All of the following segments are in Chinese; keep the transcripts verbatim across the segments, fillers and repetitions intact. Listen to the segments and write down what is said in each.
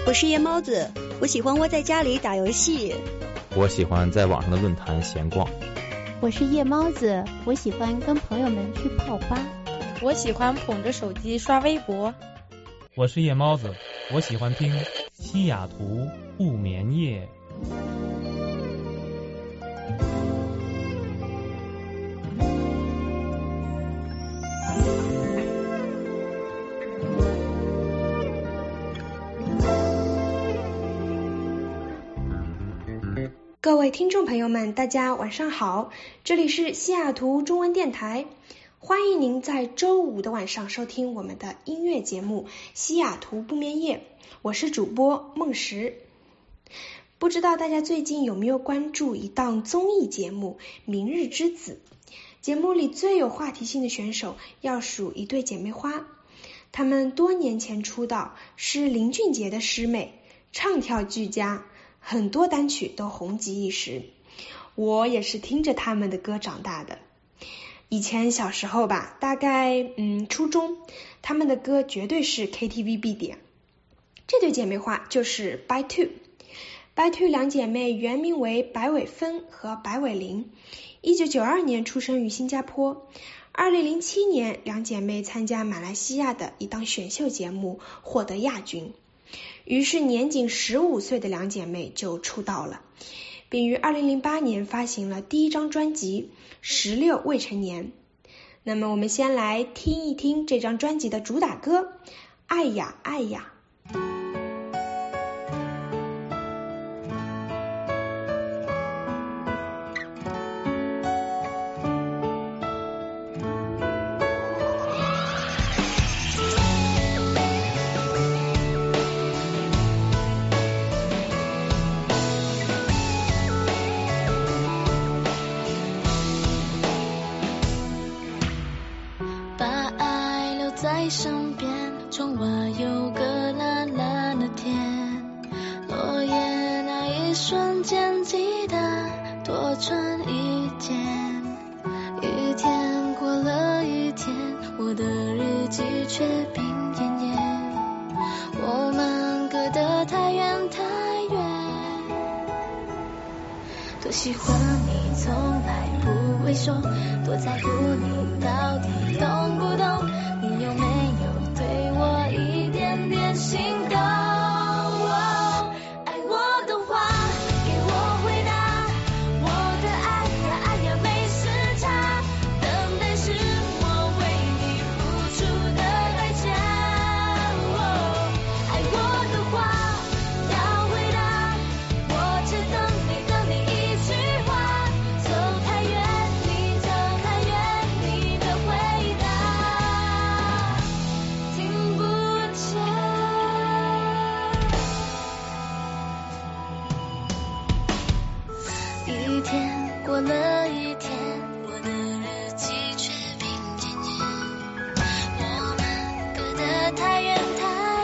我是夜猫子，我喜欢窝在家里打游戏。 我喜欢在网上的论坛闲逛。 我是夜猫子，我喜欢跟朋友们去泡吧。 我喜欢捧着手机刷微博。 我是夜猫子，我喜欢听西雅图不眠夜。 各位听众朋友们，大家晚上好，这里是西雅图中文电台，欢迎您在周五的晚上收听我们的音乐节目西雅图不眠夜，我是主播梦石。不知道大家最近有没有关注一档综艺节目《明日之子》，节目里最有话题性的选手要数一对姐妹花，她们多年前出道，是林俊杰的师妹，唱跳俱佳，很多单曲都红极一时，我也是听着他们的歌长大的。以前小时候吧，大概嗯初中，他们的歌绝对是 K T V 必点。这对姐妹花就是 By Two。By Two 两姐妹原名为白伟芬和白伟玲，一九九二年出生于新加坡。二零零七年，两姐妹参加马来西亚的一档选秀节目，获得亚军。于是年仅十五岁的两姐妹就出道了，并于二零零八年发行了第一张专辑《十六未成年》。那么我们先来听一听这张专辑的主打歌《爱呀爱呀》。 在身边，窗外有个蓝蓝的天，落叶那一瞬间记得多穿一件。一天过了一天，我的日记却冰点点，我们隔得太远太远。多喜欢你从来不会说，多在乎你到底懂不懂，你有没有对我一点点心动？哦，爱我的话给我回答，我的爱呀爱呀没时差，等待是我为你付出的代价。哦，爱我的话要回答，我只等你等你一句话，走太远你走太远你的回答听不见。一天过了一天，我的日记却冰点点，我们隔得太远太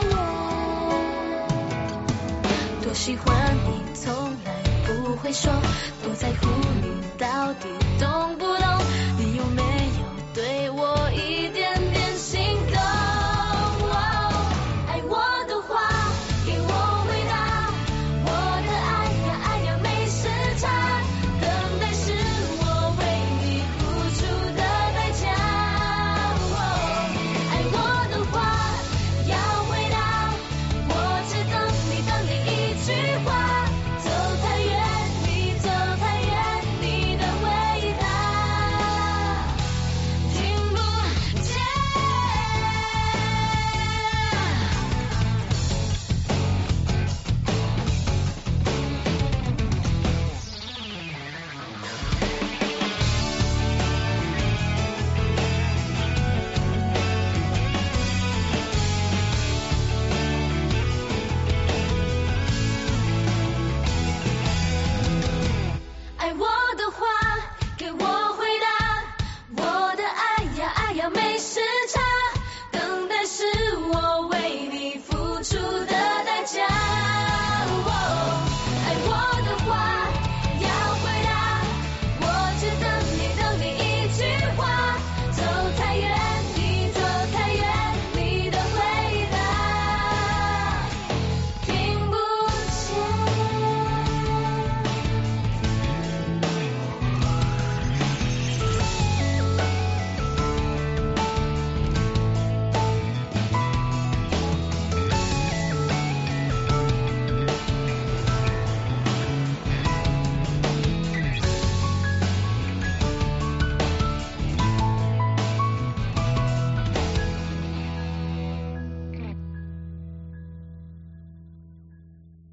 远。多喜欢你从来不会说，多在乎你到底懂不懂，你有没有对我一点点心动？哦，爱我的话给我回答，我的爱呀爱呀没时差，等待是我为你付出的代价。哦，爱我的话要回答，我只等你等你一句话，走太远你走太远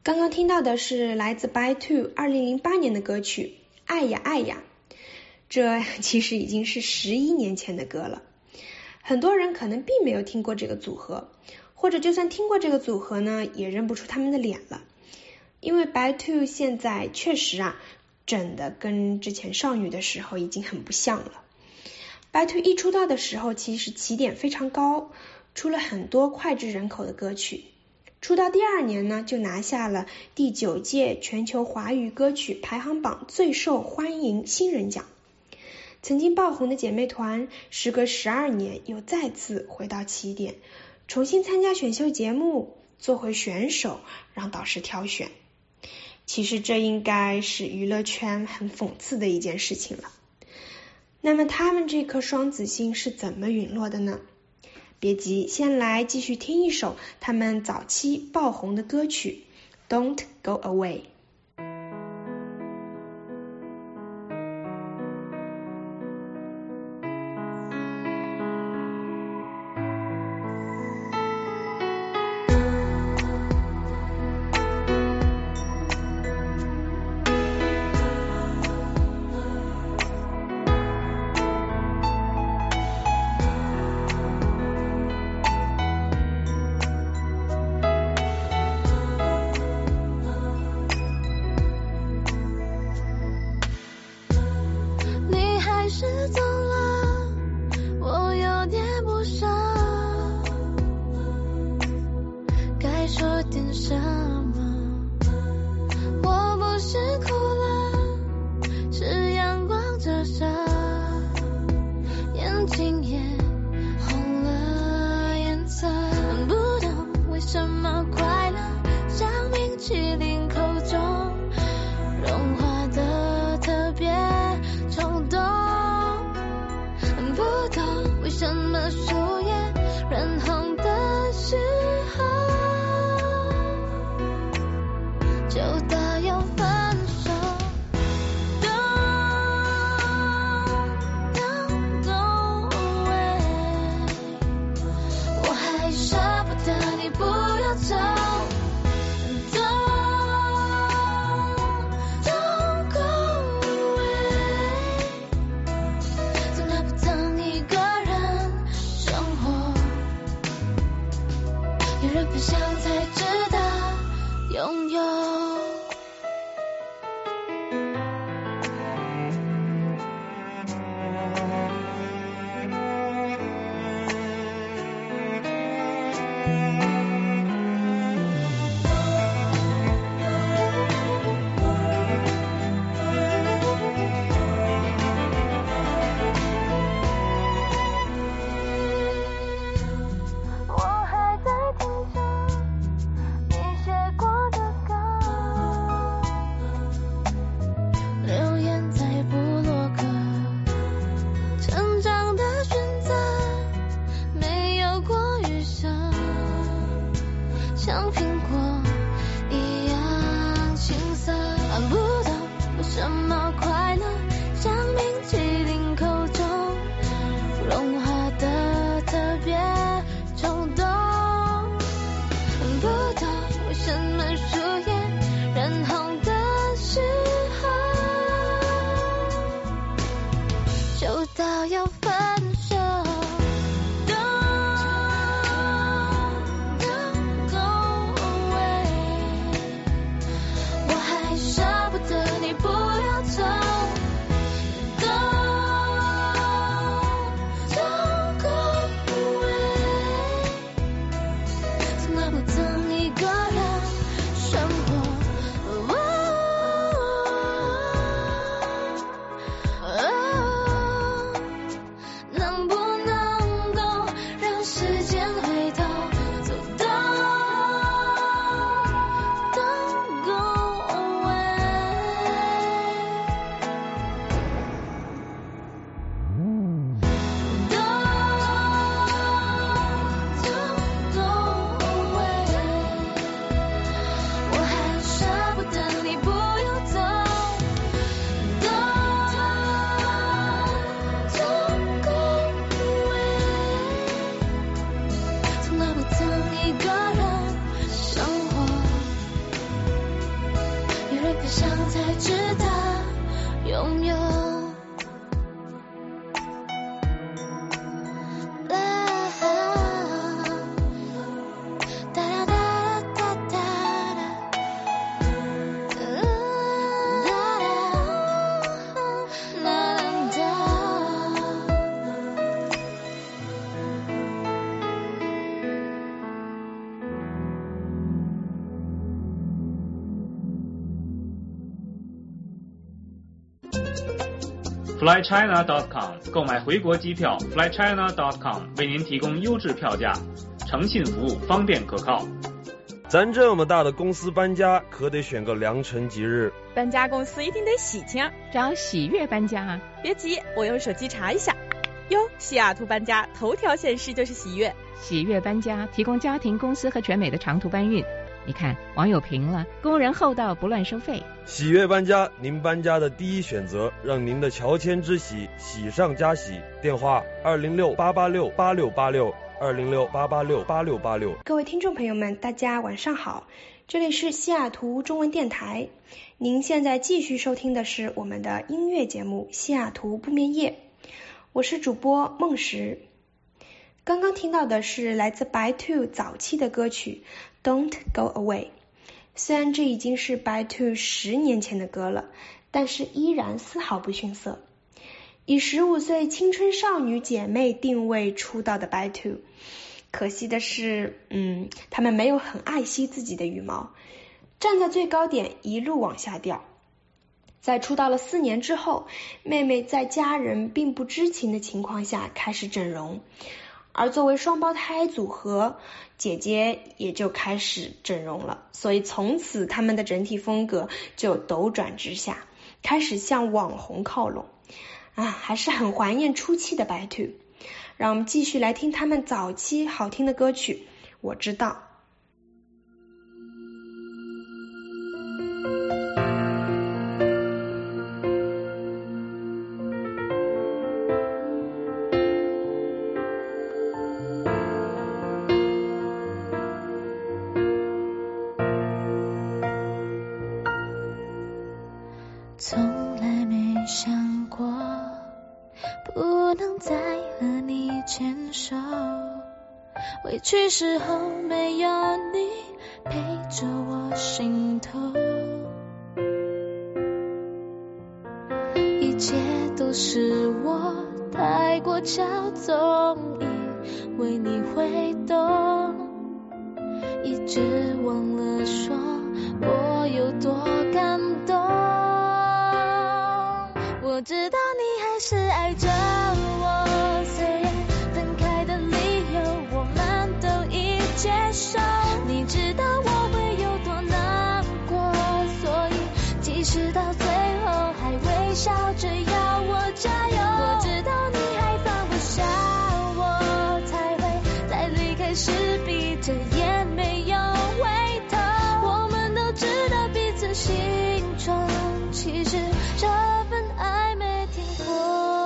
刚刚听到的是来自 By Two 二零零八年的歌曲《爱呀爱呀》，这其实已经是十一年前的歌了。很多人可能并没有听过这个组合，或者就算听过这个组合呢，也认不出他们的脸了。因为 By Two 现在确实啊，整的跟之前少女的时候已经很不像了。By Two 一出道的时候，其实起点非常高，出了很多脍炙人口的歌曲。出道第二年呢，就拿下了第九届全球华语歌曲排行榜最受欢迎新人奖。曾经爆红的姐妹团，时隔十二年又再次回到起点，重新参加选秀节目，做回选手，让导师挑选。其实这应该是娱乐圈很讽刺的一件事情了。那么他们这颗双子星是怎么陨落的呢？别急，先来继续听一首他们早期爆红的歌曲 Don't Go Away。 从来不曾一个人生 fly china dot com 购买回国机票 fly china dot com 为您提供优质票价，诚信服务，方便可靠。 咱这么大的公司搬家，可得选个良辰吉日。 搬家公司一定得喜庆， 找喜悦搬家啊！ 别急，我用手机查一下。哟，西雅图搬家头条显示就是喜悦。 喜悦搬家提供家庭、公司和全美的长途搬运。你看，网友评了，工人厚道，不乱收费。 喜悦搬家，您搬家的第一选择，让您的乔迁之喜喜上加喜。电话二零六八八六八六八六二零六八八六八六八六。 各位听众朋友们，大家晚上好，这里是西雅图中文电台。您现在继续收听的是我们的音乐节目《西雅图不眠夜》，我是主播梦石。刚刚听到的是来自白兔早期的歌曲 Don't Go Away， 虽然这已经是白兔十年前的歌了，但是依然丝毫不逊色。以十五岁青春少女姐妹定位出道的白兔，可惜的是嗯，她们没有很爱惜自己的羽毛，站在最高点一路往下掉。在出道了四年之后，妹妹在家人并不知情的情况下开始整容，而作为双胞胎组合，姐姐也就开始整容了，所以从此他们的整体风格就斗转直下，开始向网红靠拢。啊，还是很怀念初期的白兔。让我们继续来听他们早期好听的歌曲，我知道。 从来没想过不能再和你牵手，委屈时候没有你陪着我心头，一切都是我太过骄纵，以为你会懂，一直忘了说我有多感动。我知道你还是爱着我，虽然分开的理由我们都已接受，你知道我会有多难过，所以即使到最后还微笑着要我加油。我知道你还放不下我，才会在离开时闭着眼没有回头，我们都知道彼此心中其实这份爱没停过。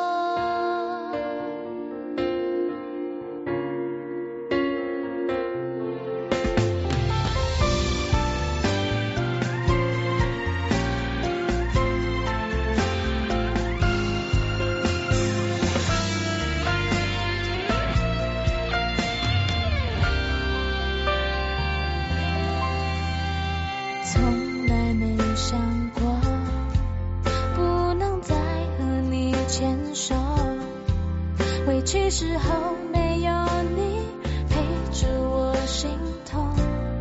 从来没想过不能再和你牵手，委屈时候没有你陪着我心痛，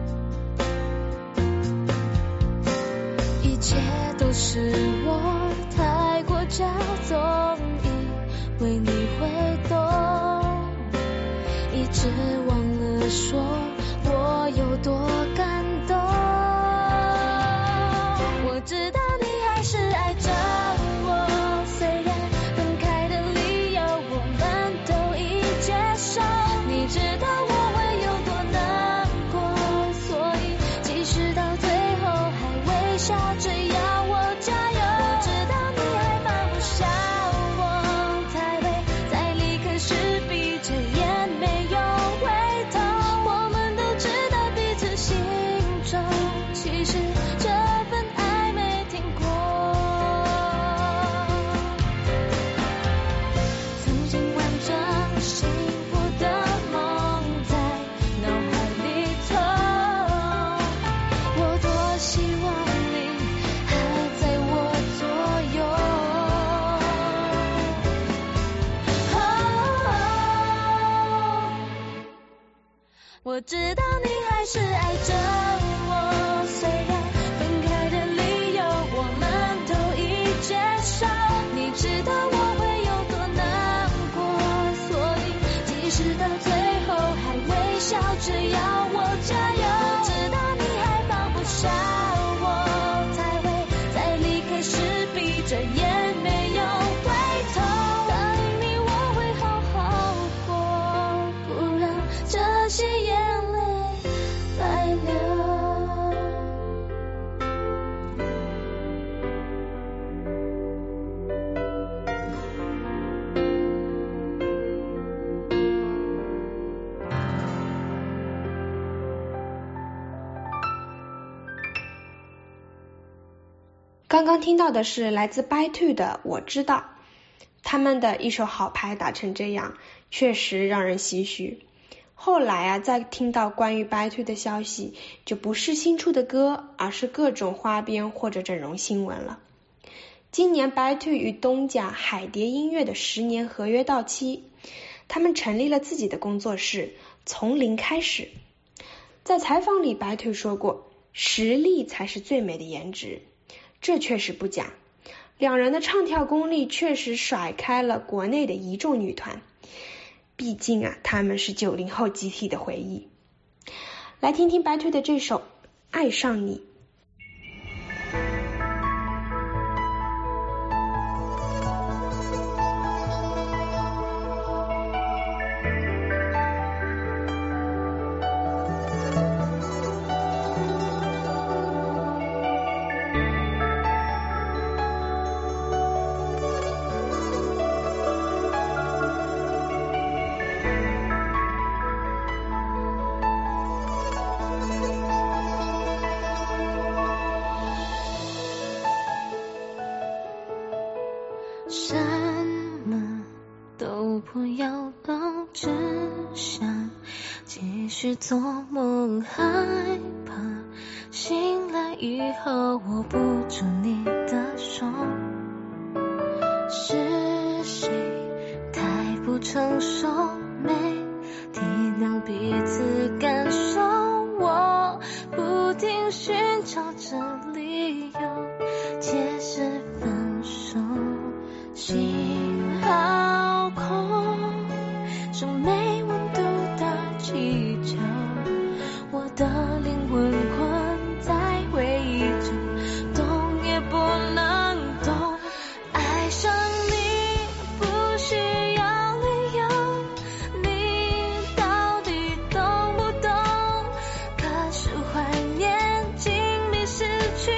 一切都是我太过骄纵，以为你会懂，一直忘了说我有多感动。我知道你还是爱着我，虽然分开的理由我们都已接受，你知道我会有多难过，所以即使到最后还微笑着要我加油。我知道你还放不下我，才会在离开时闭着眼没有回头，我们都知道彼此心中其实这份爱没停过。曾经完整幸福的梦在脑海里头，我多希望你还在我左右。我知道你还是爱着我，虽然分开的理由我们都已接受，你知道我下我，才会在离开时闭着眼没有回头。答应你我会好好过，不让这些眼泪白流。 刚刚听到的是来自 By Two 的我知道，他们的一手好牌打成这样，确实让人唏嘘。后来啊，再听到关于 By Two 的消息，就不是新出的歌，而是各种花边或者整容新闻了。今年 By Two 与东家海蝶音乐的十年合约到期，他们成立了自己的工作室，从零开始。在采访里 By Two 说过，实力才是最美的颜值，这确实不假。两人的唱跳功力确实甩开了国内的一众女团，毕竟啊，他们是九零后集体的回忆。来听听 By Two 的这首《爱上你》。 什么都不要了，只想继续做梦，害怕醒来以后握不住你的手。是谁太不成熟，没体谅彼此感受，我不停寻找着理由解释分手。心好空，像没温度的气球，我的灵魂困在回忆中，动也不能动。爱上你不需要理由，你到底懂不懂？可是怀念紧密失去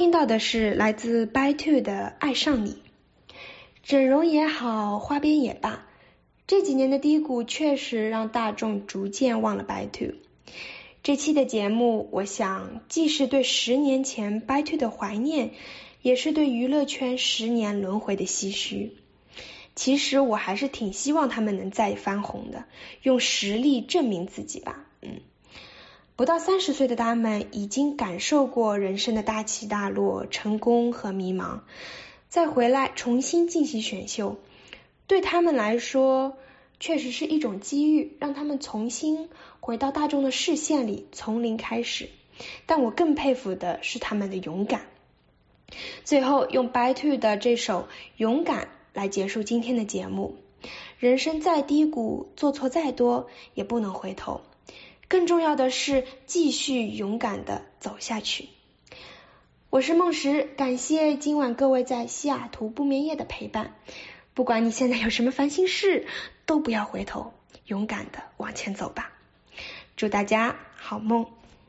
听到的是来自 by two 的《爱上你》。整容也好，花边也罢，这几年的低谷确实让大众逐渐忘了 by two。这期的节目，我想既是对十年前 by two 的怀念，也是对娱乐圈十年轮回的唏嘘。其实我还是挺希望他们能再翻红的，用实力证明自己吧。嗯，不到三十岁的他们已经感受过人生的大起大落、成功和迷茫，再回来重新进行选秀，对他们来说确实是一种机遇，让他们重新回到大众的视线里，从零开始。但我更佩服的是他们的勇敢。最后用 by two 的这首《勇敢》来结束今天的节目。人生再低谷，做错再多，也不能回头。更重要的是继续勇敢地走下去。我是梦石，感谢今晚各位在西雅图不眠夜的陪伴。不管你现在有什么烦心事，都不要回头，勇敢地往前走吧。祝大家好梦。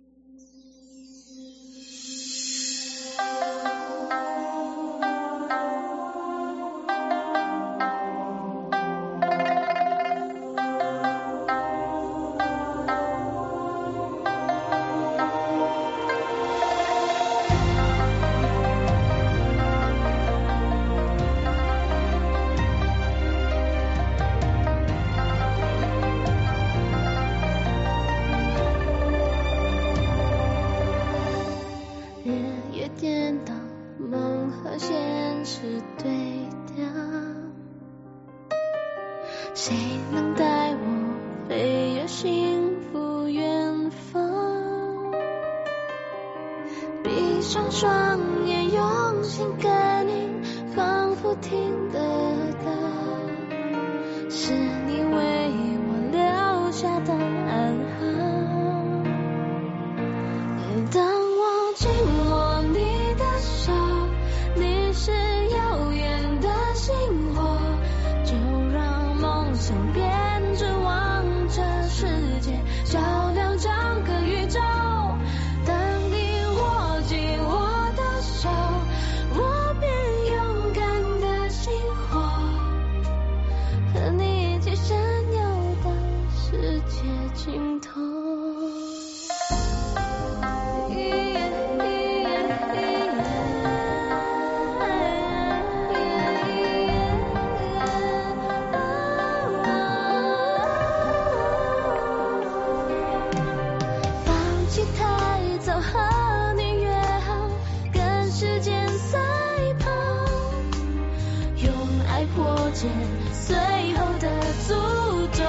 谁能带我飞越幸福远方？闭上双眼，用心感应，仿佛听得到，是你为我留下的暗号。当我紧握你的手，你是遥远的星火，就让梦想变指望这世界，照亮整个宇宙。当你握紧我的手，我便勇敢的星火，和你一起闪耀到世界尽头。最后的诅咒，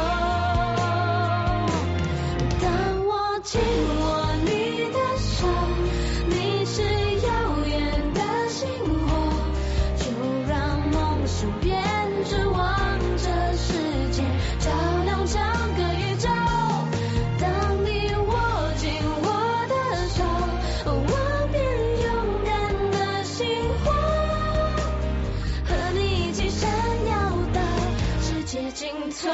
当我紧握你的手，你是遥远的星火，就让梦想变指望这世界，照亮整个宇宙。当你握紧我的手，我便勇敢的星火，和你一起闪耀世界尽头。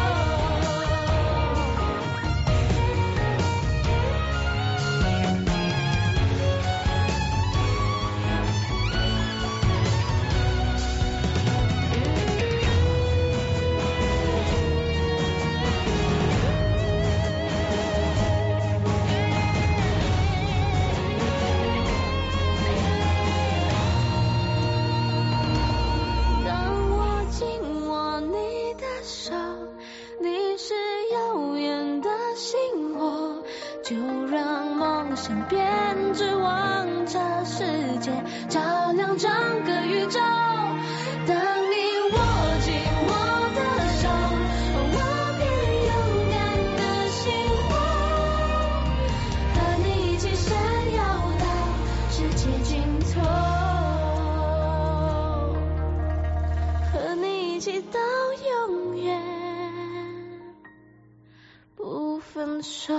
就让梦想变指望这世界，照亮整个宇宙。当你握紧我的手，我便勇敢的星火，和你一起闪耀到世界尽头，和你一起到永远不分手。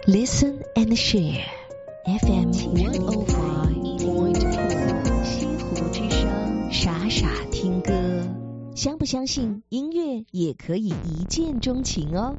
Listen and share F M one oh five point four 西湖之声，傻傻听歌。相不相信音乐也可以一见钟情哦？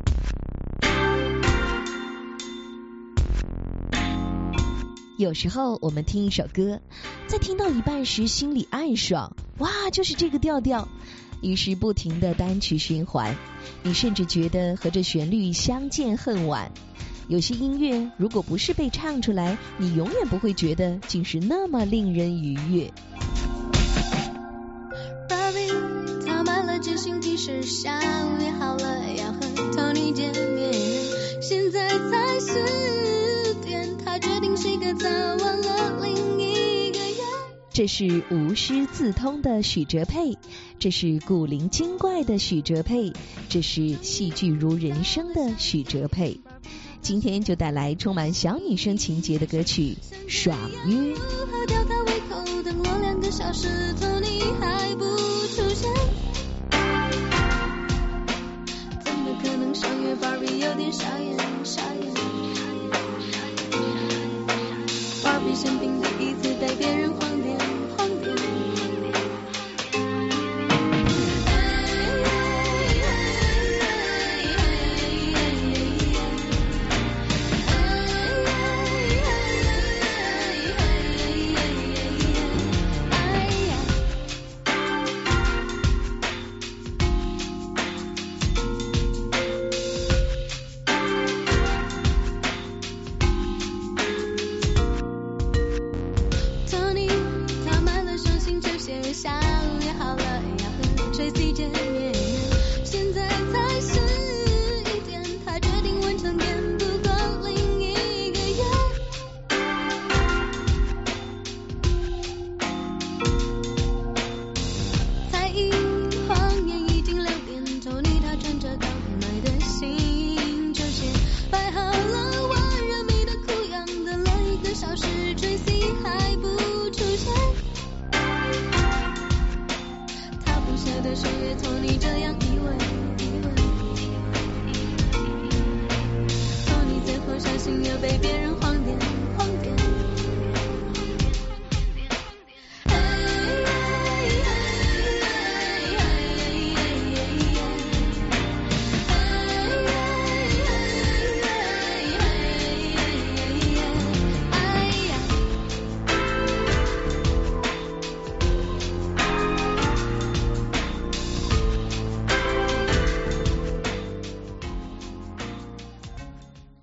有时候我们听一首歌，在听到一半时心里暗爽，哇，就是这个调调，于是不停的单曲循环，你甚至觉得和这旋律相见恨晚。有些音乐如果不是被唱出来，你永远不会觉得竟是那么令人愉悦。 他买了件新 T 恤，下午约好了要和 Tony 见面，现在才十点，他决定睡个早，忘了另一个人。 这是无师自通的许哲佩，这是古灵精怪的许哲佩，这是戏剧如人生的许哲佩。今天就带来充满小女生情节的歌曲《爽约》。 喝掉他胃口，等了两个小时 Tony 还不出现，怎么可能爽约 Barbie 有点傻眼傻眼， Barbie 生病第一次带别人晃点晃点，被别人